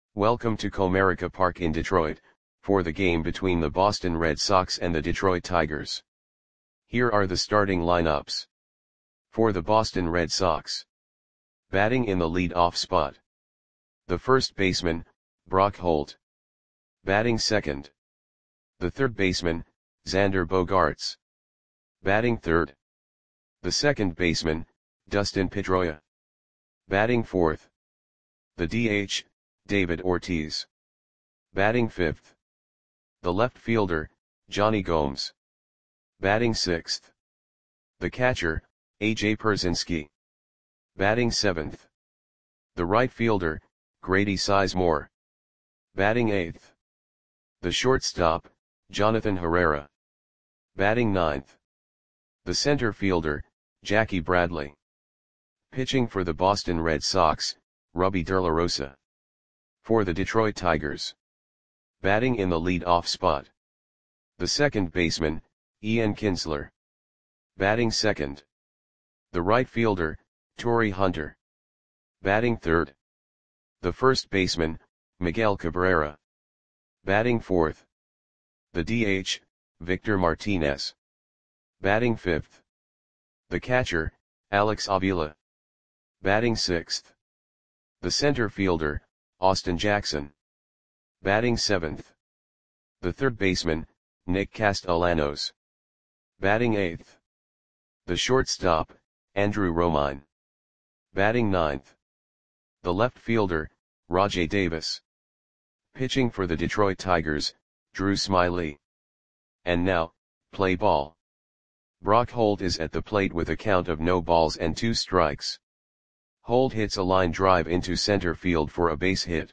Welcome to Comerica Park in Detroit, for the game between the Boston Red Sox and the Detroit Tigers. Here are the starting lineups. For the Boston Red Sox. Batting in the lead-off spot. The first baseman, Brock Holt. Batting second. The third baseman, Xander Bogaerts. Batting third. The second baseman, Dustin Pedroia. Batting fourth. The DH, David Ortiz. Batting fifth. The left fielder, Jonny Gomes. Batting sixth. The catcher, A.J. Pierzynski. Batting seventh. The right fielder, Grady Sizemore. Batting eighth. The shortstop, Jonathan Herrera. Batting ninth. The center fielder, Jackie Bradley. Pitching for the Boston Red Sox, Rubby De La Rosa. For the Detroit Tigers. Batting in the lead-off spot. The second baseman, Ian Kinsler. Batting second. The right fielder, Torii Hunter. Batting third. The first baseman, Miguel Cabrera. Batting fourth. The DH, Victor Martinez. Batting fifth. The catcher, Alex Avila. Batting sixth. The center fielder, Austin Jackson. Batting seventh. The third baseman, Nick Castellanos. Batting eighth. The shortstop, Andrew Romine. Batting ninth. The left fielder, Rajai Davis. Pitching for the Detroit Tigers, Drew Smyly. And now, play ball. Brock Holt is at the plate with a count of no balls and 2 strikes. Holt hits a line drive into center field for a base hit.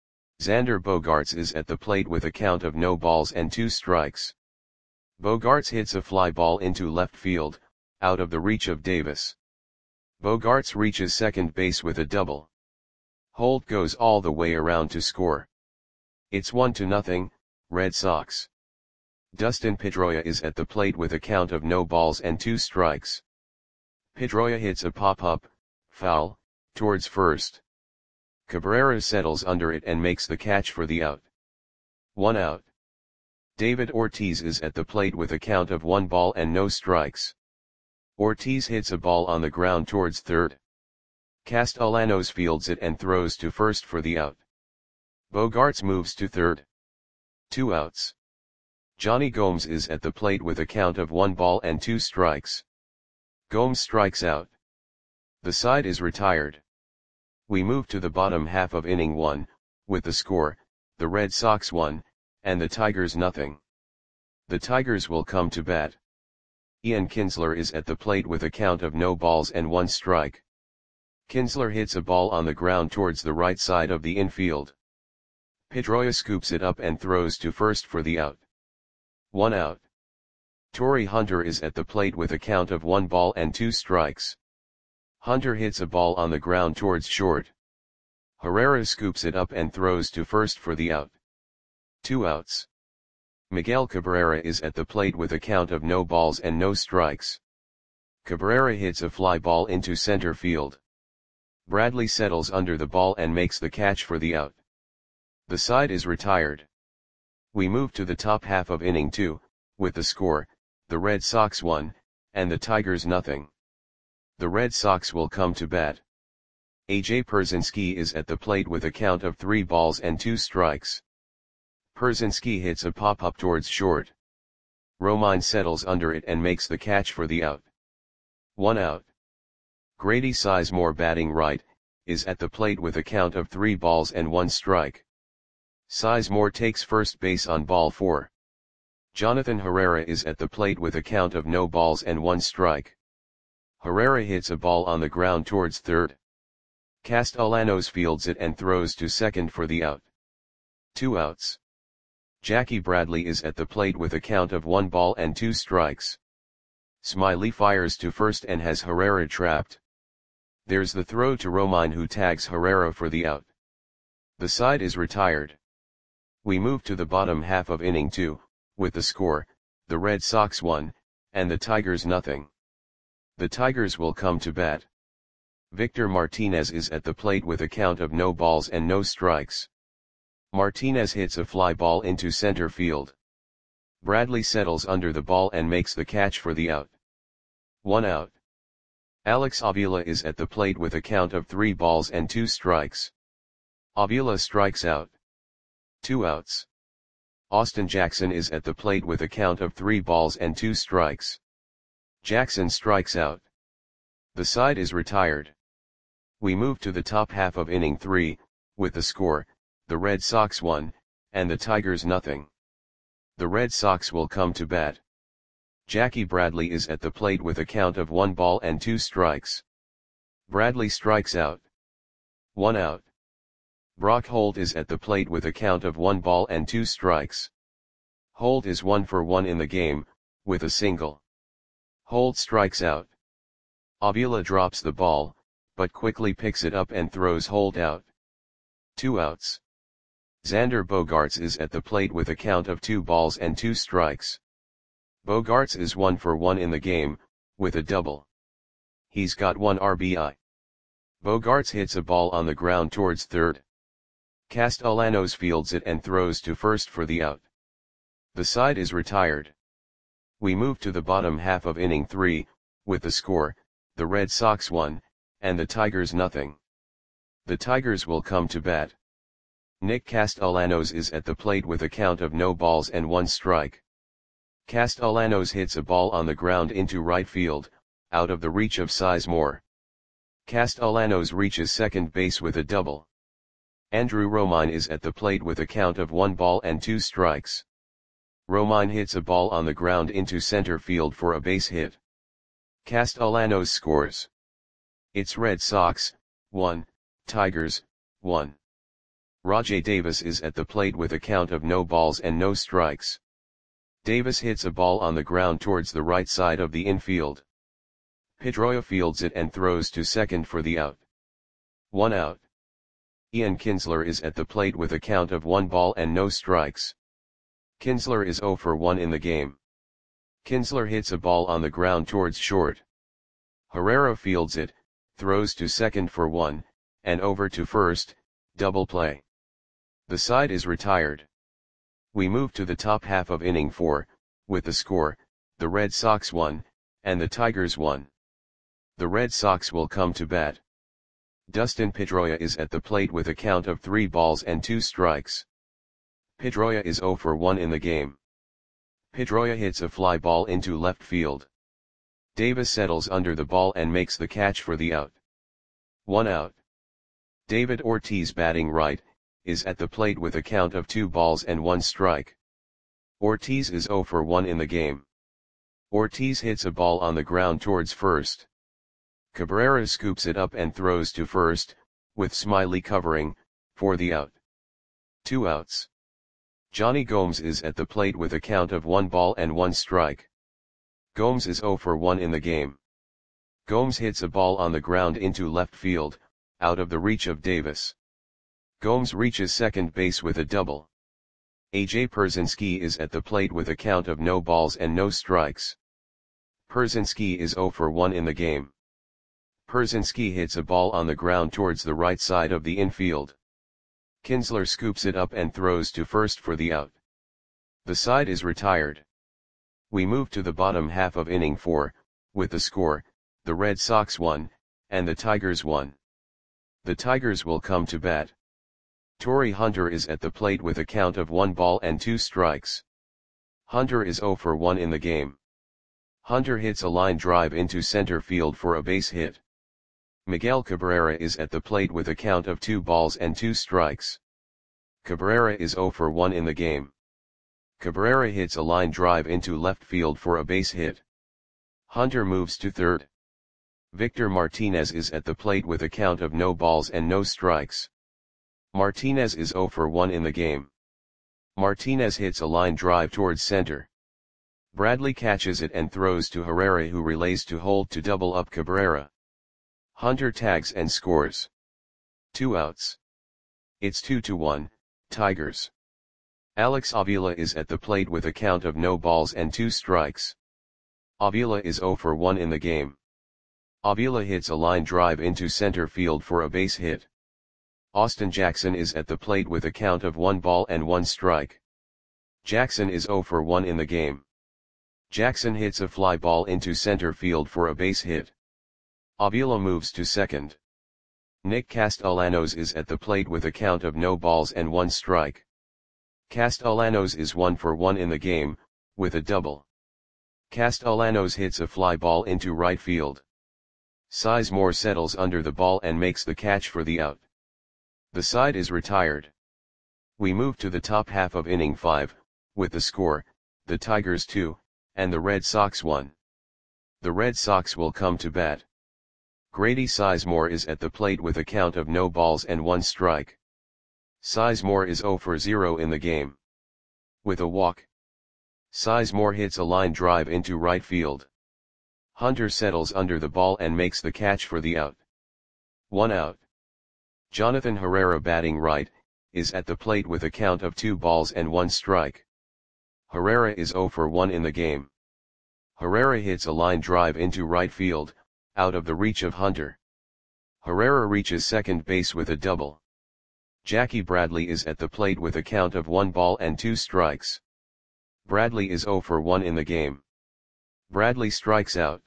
Xander Bogaerts is at the plate with a count of no balls and 2 strikes. Bogaerts hits a fly ball into left field, out of the reach of Davis. Bogaerts reaches second base with a double. Holt goes all the way around to score. It's 1-0, Red Sox. Dustin Pedroia is at the plate with a count of no balls and 2 strikes. Pedroia hits a pop-up, foul, towards first. Cabrera settles under it and makes the catch for the out. 1 out. David Ortiz is at the plate with a count of 1 ball and no strikes. Ortiz hits a ball on the ground towards third. Castellanos fields it and throws to first for the out. Bogaerts moves to third. 2 outs. Jonny Gomes is at the plate with a count of 1 ball and 2 strikes. Gomes strikes out. The side is retired. We move to the bottom half of inning 1, with the score, the Red Sox 1, and the Tigers 0. The Tigers will come to bat. Ian Kinsler is at the plate with a count of no balls and 1 strike. Kinsler hits a ball on the ground towards the right side of the infield. Pedroia scoops it up and throws to first for the out. 1 out. Torii Hunter is at the plate with a count of 1 ball and 2 strikes. Hunter hits a ball on the ground towards short. Herrera scoops it up and throws to first for the out. 2 outs. Miguel Cabrera is at the plate with a count of no balls and no strikes. Cabrera hits a fly ball into center field. Bradley settles under the ball and makes the catch for the out. The side is retired. We move to the top half of inning 2, with the score, the Red Sox 1, and the Tigers 0. The Red Sox will come to bat. A.J. Pierzynski is at the plate with a count of 3 balls and 2 strikes. Pierzynski hits a pop-up towards short. Romine settles under it and makes the catch for the out. 1 out. Grady Sizemore, batting right, is at the plate with a count of 3 balls and 1 strike. Sizemore takes first base on ball 4. Jonathan Herrera is at the plate with a count of no balls and 1 strike. Herrera hits a ball on the ground towards third. Castellanos fields it and throws to second for the out. 2 outs. Jackie Bradley is at the plate with a count of 1 ball and 2 strikes. Smyly fires to first and has Herrera trapped. There's the throw to Romine, who tags Herrera for the out. The side is retired. We move to the bottom half of inning 2, with the score, the Red Sox 1, and the Tigers 0. The Tigers will come to bat. Victor Martinez is at the plate with a count of no balls and no strikes. Martinez hits a fly ball into center field. Bradley settles under the ball and makes the catch for the out. 1 out. Alex Avila is at the plate with a count of 3 balls and 2 strikes. Avila strikes out. 2 outs. Austin Jackson is at the plate with a count of 3 balls and 2 strikes. Jackson strikes out. The side is retired. We move to the top half of inning 3, with the score, the Red Sox 1, and the Tigers nothing. The Red Sox will come to bat. Jackie Bradley is at the plate with a count of 1 ball and 2 strikes. Bradley strikes out. 1 out. Brock Holt is at the plate with a count of 1 ball and 2 strikes. Holt is 1 for 1 in the game, with a single. Holt strikes out. Avila drops the ball, but quickly picks it up and throws Holt out. 2 outs. Xander Bogaerts is at the plate with a count of 2 balls and 2 strikes. Bogaerts is 1 for 1 in the game, with a double. He's got 1 RBI. Bogaerts hits a ball on the ground towards third. Castellanos fields it and throws to first for the out. The side is retired. We move to the bottom half of inning 3, with the score, the Red Sox 1, and the Tigers nothing. The Tigers will come to bat. Nick Castellanos is at the plate with a count of no balls and 1 strike. Castellanos hits a ball on the ground into right field, out of the reach of Sizemore. Castellanos reaches second base with a double. Andrew Romine is at the plate with a count of 1 ball and 2 strikes. Romine hits a ball on the ground into center field for a base hit. Castellanos scores. It's Red Sox, 1, Tigers, 1. Rajai Davis is at the plate with a count of no balls and no strikes. Davis hits a ball on the ground towards the right side of the infield. Pedroia fields it and throws to second for the out. 1 out. Ian Kinsler is at the plate with a count of 1 ball and no strikes. Kinsler is 0 for 1 in the game. Kinsler hits a ball on the ground towards short. Herrera fields it, throws to second for 1, and over to first, double play. The side is retired. We move to the top half of inning 4, with the score, the Red Sox 1, and the Tigers 1. The Red Sox will come to bat. Dustin Pedroia is at the plate with a count of 3 balls and 2 strikes. Pedroia is 0 for 1 in the game. Pedroia hits a fly ball into left field. Davis settles under the ball and makes the catch for the out. 1 out. David Ortiz, batting right, is at the plate with a count of 2 balls and 1 strike. Ortiz is 0 for 1 in the game. Ortiz hits a ball on the ground towards first. Cabrera scoops it up and throws to first, with Smiley covering, for the out. 2 outs. Johnny Gomes is at the plate with a count of 1 ball and 1 strike. Gomes is 0 for 1 in the game. Gomes hits a ball on the ground into left field, out of the reach of Davis. Gomes reaches second base with a double. AJ Pierzynski is at the plate with a count of no balls and no strikes. Pierzynski is 0 for 1 in the game. Pierzynski hits a ball on the ground towards the right side of the infield. Kinsler scoops it up and throws to first for the out. The side is retired. We move to the bottom half of inning 4, with the score, the Red Sox 1, and the Tigers 1. The Tigers will come to bat. Torrey Hunter is at the plate with a count of 1 ball and 2 strikes. Hunter is 0 for 1 in the game. Hunter hits a line drive into center field for a base hit. Miguel Cabrera is at the plate with a count of 2 balls and 2 strikes. Cabrera is 0 for 1 in the game. Cabrera hits a line drive into left field for a base hit. Hunter moves to third. Victor Martinez is at the plate with a count of no balls and no strikes. Martinez is 0 for 1 in the game. Martinez hits a line drive towards center. Bradley catches it and throws to Herrera, who relays to Holt to double up Cabrera. Hunter tags and scores. 2 outs. It's 2-1, Tigers. Alex Avila is at the plate with a count of no balls and 2 strikes. Avila is 0 for 1 in the game. Avila hits a line drive into center field for a base hit. Austin Jackson is at the plate with a count of 1 ball and 1 strike. Jackson is 0 for 1 in the game. Jackson hits a fly ball into center field for a base hit. Avila moves to second. Nick Castellanos is at the plate with a count of no balls and 1 strike. Castellanos is 1 for 1 in the game, with a double. Castellanos hits a fly ball into right field. Sizemore settles under the ball and makes the catch for the out. The side is retired. We move to the top half of inning 5, with the score, the Tigers 2, and the Red Sox 1. The Red Sox will come to bat. Grady Sizemore is at the plate with a count of no balls and 1 strike. Sizemore is 0 for 0 in the game. With a walk, Sizemore hits a line drive into right field. Hunter settles under the ball and makes the catch for the out. 1 out. Jonathan Herrera, batting right, is at the plate with a count of 2 balls and 1 strike. Herrera is 0 for 1 in the game. Herrera hits a line drive into right field, out of the reach of Hunter. Herrera reaches second base with a double. Jackie Bradley is at the plate with a count of 1 ball and 2 strikes. Bradley is 0 for 1 in the game. Bradley strikes out.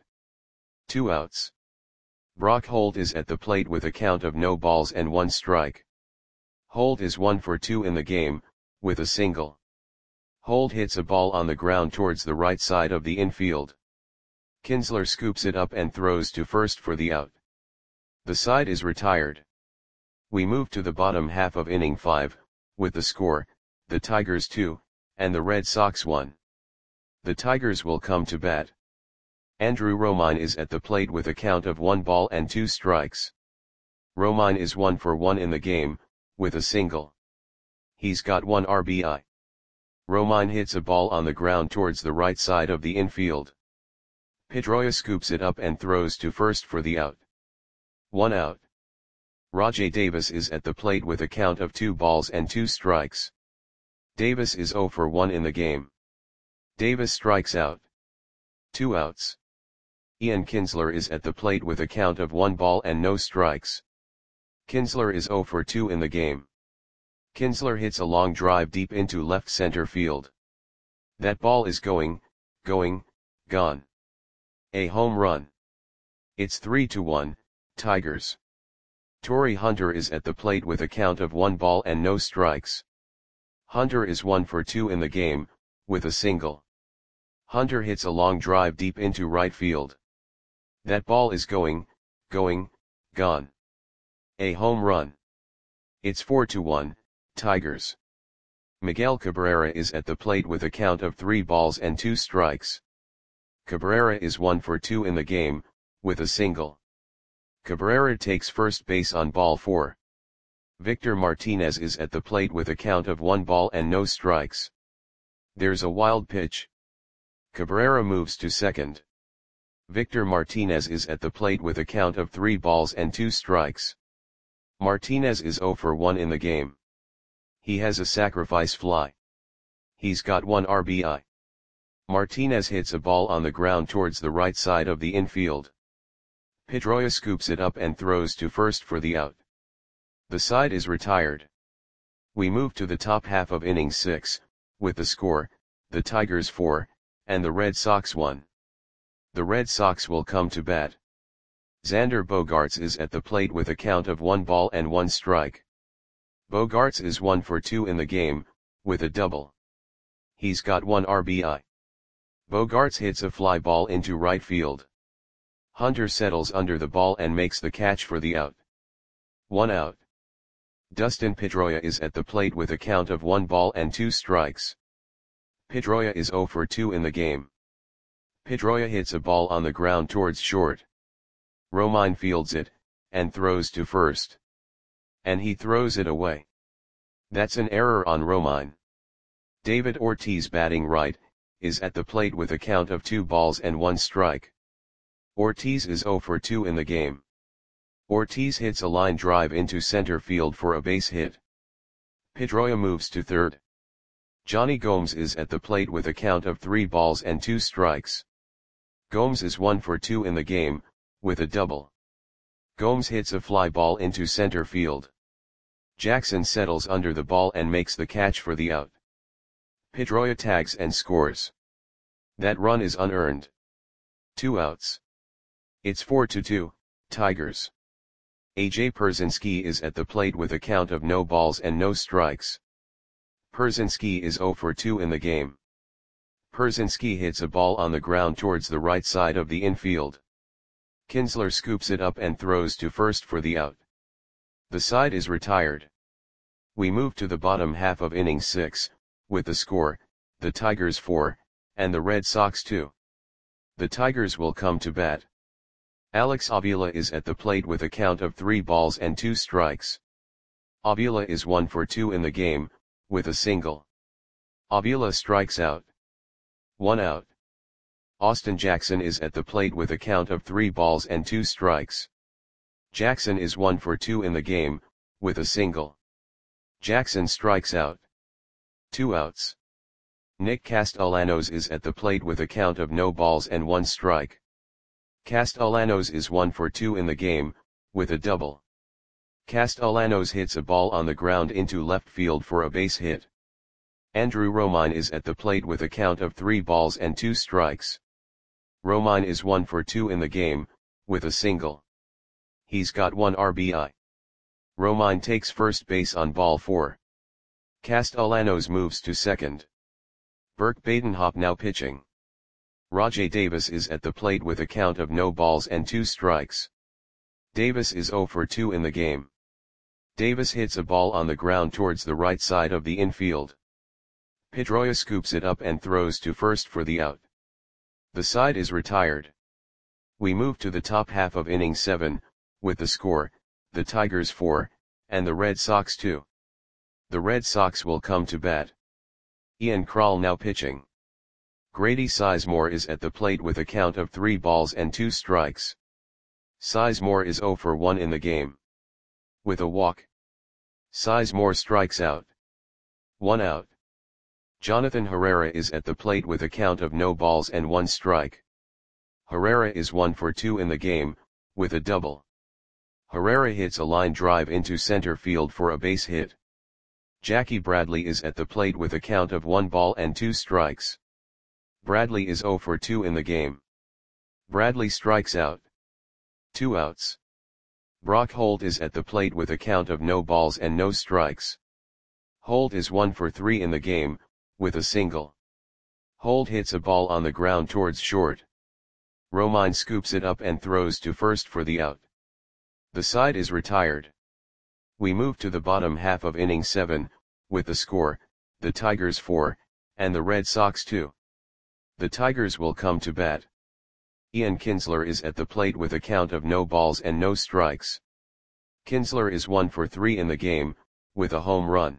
2 outs. Brock Holt is at the plate with a count of no balls and 1 strike. Holt is 1 for 2 in the game, with a single. Holt hits a ball on the ground towards the right side of the infield. Kinsler scoops it up and throws to first for the out. The side is retired. We move to the bottom half of inning 5, with the score, the Tigers 2, and the Red Sox 1. The Tigers will come to bat. Andrew Romine is at the plate with a count of 1 ball and 2 strikes. Romine is 1 for 1 in the game, with a single. He's got 1 RBI. Romine hits a ball on the ground towards the right side of the infield. Pedroia scoops it up and throws to first for the out. 1 out. Rajai Davis is at the plate with a count of 2 balls and 2 strikes. Davis is 0 for 1 in the game. Davis strikes out. 2 outs. Ian Kinsler is at the plate with a count of 1 ball and no strikes. Kinsler is 0 for 2 in the game. Kinsler hits a long drive deep into left center field. That ball is going, gone. A home run. It's 3-1, Tigers. Torrey Hunter is at the plate with a count of 1 ball and no strikes. Hunter is 1 for 2 in the game, with a single. Hunter hits a long drive deep into right field. That ball is going, gone. A home run. It's 4-1, Tigers. Miguel Cabrera is at the plate with a count of 3 balls and 2 strikes. Cabrera is 1 for 2 in the game, with a single. Cabrera takes first base on ball 4. Victor Martinez is at the plate with a count of 1 ball and no strikes. There's a wild pitch. Cabrera moves to second. Victor Martinez is at the plate with a count of 3 balls and 2 strikes. Martinez is 0 for 1 in the game. He has a sacrifice fly. He's got 1 RBI. Martinez hits a ball on the ground towards the right side of the infield. Pedroia scoops it up and throws to first for the out. The side is retired. We move to the top half of inning 6, with the score, the Tigers 4, and the Red Sox 1. The Red Sox will come to bat. Xander Bogaerts is at the plate with a count of 1 ball and 1 strike. Bogaerts is 1 for 2 in the game, with a double. He's got 1 RBI. Bogaerts hits a fly ball into right field. Hunter settles under the ball and makes the catch for the out. 1 out. Dustin Pedroia is at the plate with a count of 1 ball and 2 strikes. Pedroia is 0 for 2 in the game. Pedroia hits a ball on the ground towards short. Romine fields it, and throws to first. And he throws it away. That's an error on Romine. David Ortiz, batting right, is at the plate with a count of 2 balls and 1 strike. Ortiz is 0 for 2 in the game. Ortiz hits a line drive into center field for a base hit. Pedroia moves to third. Johnny Gomes is at the plate with a count of 3 balls and 2 strikes. Gomes is 1 for 2 in the game, with a double. Gomes hits a fly ball into center field. Jackson settles under the ball and makes the catch for the out. Pedroia tags and scores. That run is unearned. 2 outs. It's 4-2, Tigers. AJ Pierzynski is at the plate with a count of no balls and no strikes. Pierzynski is 0 for 2 in the game. Pierzynski hits a ball on the ground towards the right side of the infield. Kinsler scoops it up and throws to first for the out. The side is retired. We move to the bottom half of inning 6, with the score, the Tigers 4, and the Red Sox 2. The Tigers will come to bat. Alex Avila is at the plate with a count of 3 balls and 2 strikes. Avila is 1 for 2 in the game, with a single. Avila strikes out. 1 out. Austin Jackson is at the plate with a count of 3 balls and 2 strikes. Jackson is 1 for 2 in the game, with a single. Jackson strikes out. 2 outs. Nick Castellanos is at the plate with a count of no balls and 1 strike. Castellanos is 1 for 2 in the game, with a double. Castellanos hits a ball on the ground into left field for a base hit. Andrew Romine is at the plate with a count of 3 balls and 2 strikes. Romine is 1 for 2 in the game, with a single. He's got 1 RBI. Romine takes first base on ball 4. Castellanos moves to second. Burke Badenhop now pitching. Rajai Davis is at the plate with a count of no balls and 2 strikes. Davis is 0 for 2 in the game. Davis hits a ball on the ground towards the right side of the infield. Pedroia scoops it up and throws to first for the out. The side is retired. We move to the top half of inning 7, with the score, the Tigers 4, and the Red Sox 2. The Red Sox will come to bat. Ian Krall now pitching. Grady Sizemore is at the plate with a count of 3 balls and 2 strikes. Sizemore is 0 for 1 in the game. With a walk. Sizemore strikes out. 1 out. Jonathan Herrera is at the plate with a count of no balls and 1 strike. Herrera is 1 for 2 in the game, with a double. Herrera hits a line drive into center field for a base hit. Jackie Bradley is at the plate with a count of 1 ball and 2 strikes. Bradley is 0 for 2 in the game. Bradley strikes out. 2 outs. Brock Holt is at the plate with a count of no balls and no strikes. Holt is 1 for 3 in the game, with a single. Holt hits a ball on the ground towards short. Romine scoops it up and throws to first for the out. The side is retired. We move to the bottom half of inning 7, with the score, the Tigers 4, and the Red Sox 2. The Tigers will come to bat. Ian Kinsler is at the plate with a count of no balls and no strikes. Kinsler is 1 for 3 in the game, with a home run.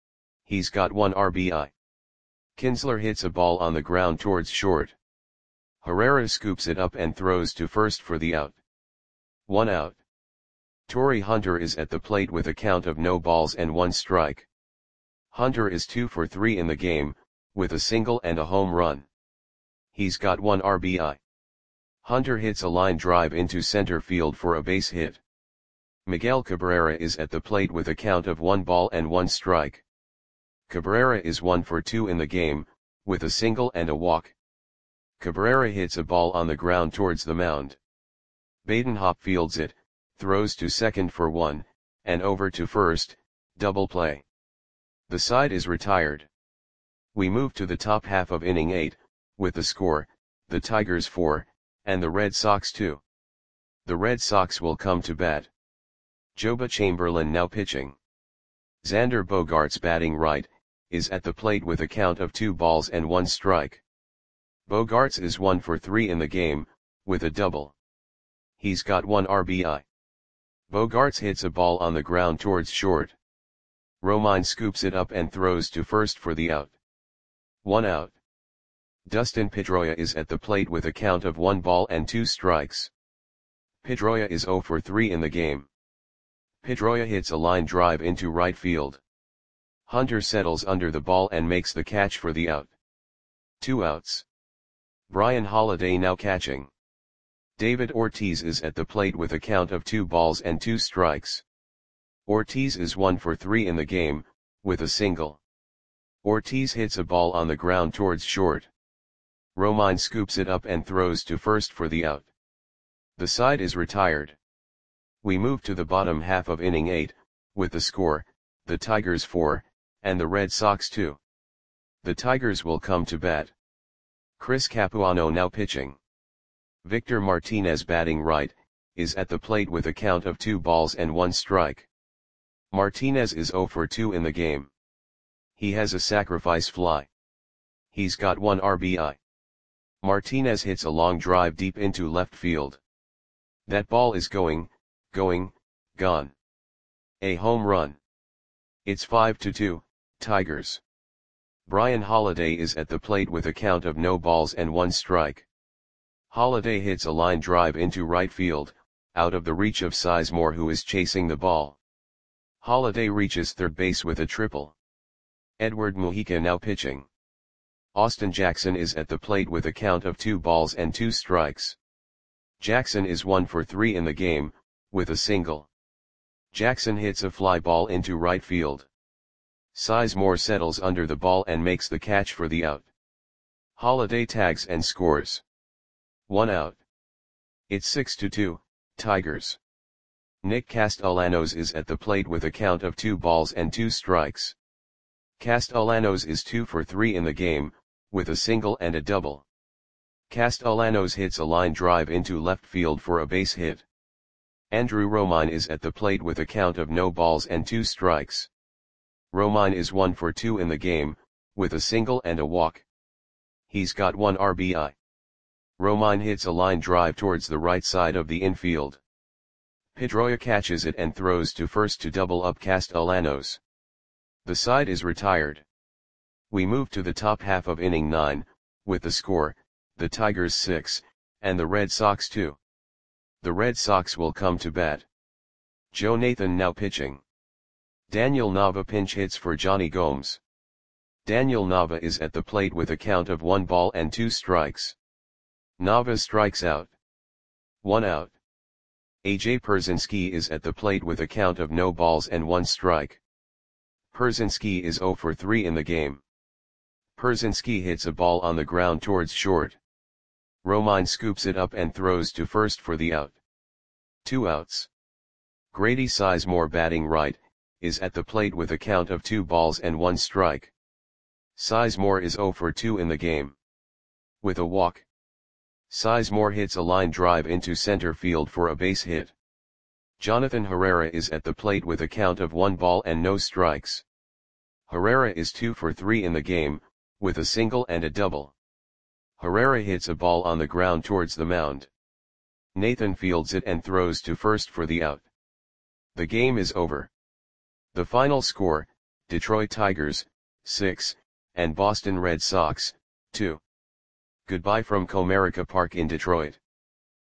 He's got 1 RBI. Kinsler hits a ball on the ground towards short. Herrera scoops it up and throws to first for the out. 1 out. Torrey Hunter is at the plate with a count of no balls and 1 strike. Hunter is 2 for 3 in the game, with a single and a home run. He's got 1 RBI. Hunter hits a line drive into center field for a base hit. Miguel Cabrera is at the plate with a count of 1 ball and 1 strike. Cabrera is 1 for 2 in the game, with a single and a walk. Cabrera hits a ball on the ground towards the mound. Badenhop fields it, throws to second for 1, and over to first, double play. The side is retired. We move to the top half of inning 8, with the score, the Tigers 4, and the Red Sox 2. The Red Sox will come to bat. Joba Chamberlain now pitching. Xander Bogaerts batting right, is at the plate with a count of 2 balls and 1 strike. Bogaerts is 1 for 3 in the game, with a double. He's got 1 RBI. Bogaerts hits a ball on the ground towards short. Romine scoops it up and throws to first for the out. 1 out. Dustin Pedroia is at the plate with a count of 1 ball and 2 strikes. Pedroia is 0 for 3 in the game. Pedroia hits a line drive into right field. Hunter settles under the ball and makes the catch for the out. 2 outs. Brian Holiday now catching. David Ortiz is at the plate with a count of 2 balls and 2 strikes. Ortiz is 1 for 3 in the game, with a single. Ortiz hits a ball on the ground towards short. Romine scoops it up and throws to first for the out. The side is retired. We move to the bottom half of inning 8, with the score, the Tigers 4, and the Red Sox 2. The Tigers will come to bat. Chris Capuano now pitching. Victor Martinez batting right, is at the plate with a count of 2 balls and 1 strike. Martinez is 0 for 2 in the game. He has a sacrifice fly. He's got 1 RBI. Martinez hits a long drive deep into left field. That ball is going, gone. A home run. It's 5-2, Tigers. Brian Holiday is at the plate with a count of no balls and 1 strike. Holiday hits a line drive into right field, out of the reach of Sizemore, who is chasing the ball. Holiday reaches third base with a triple. Edward Mujica now pitching. Austin Jackson is at the plate with a count of 2 balls and 2 strikes. Jackson is 1 for 3 in the game, with a single. Jackson hits a fly ball into right field. Sizemore settles under the ball and makes the catch for the out. Holiday tags and scores. 1 out. It's 6-2, Tigers. Nick Castellanos is at the plate with a count of 2 balls and 2 strikes. Castellanos is 2 for 3 in the game, with a single and a double. Castellanos hits a line drive into left field for a base hit. Andrew Romine is at the plate with a count of no balls and 2 strikes. Romine is 1 for 2 in the game, with a single and a walk. He's got 1 RBI. Romine hits a line drive towards the right side of the infield. Pedroia catches it and throws to first to double up Castellanos. The side is retired. We move to the top half of inning 9, with the score, the Tigers 6, and the Red Sox 2. The Red Sox will come to bat. Joe Nathan now pitching. Daniel Nava pinch hits for Johnny Gomes. Daniel Nava is at the plate with a count of 1 ball and 2 strikes. Nava strikes out. 1 out. AJ Pierzynski is at the plate with a count of no balls and 1 strike. Pierzynski is 0 for 3 in the game. Pierzynski hits a ball on the ground towards short. Romine scoops it up and throws to first for the out. 2 outs. Grady Sizemore batting right, is at the plate with a count of 2 balls and 1 strike. Sizemore is 0 for 2 in the game. With a walk. Sizemore hits a line drive into center field for a base hit. Jonathan Herrera is at the plate with a count of 1 ball and no strikes. Herrera is 2 for 3 in the game, with a single and a double. Herrera hits a ball on the ground towards the mound. Nathan fields it and throws to first for the out. The game is over. The final score, Detroit Tigers, 6, and Boston Red Sox, 2. Goodbye from Comerica Park in Detroit.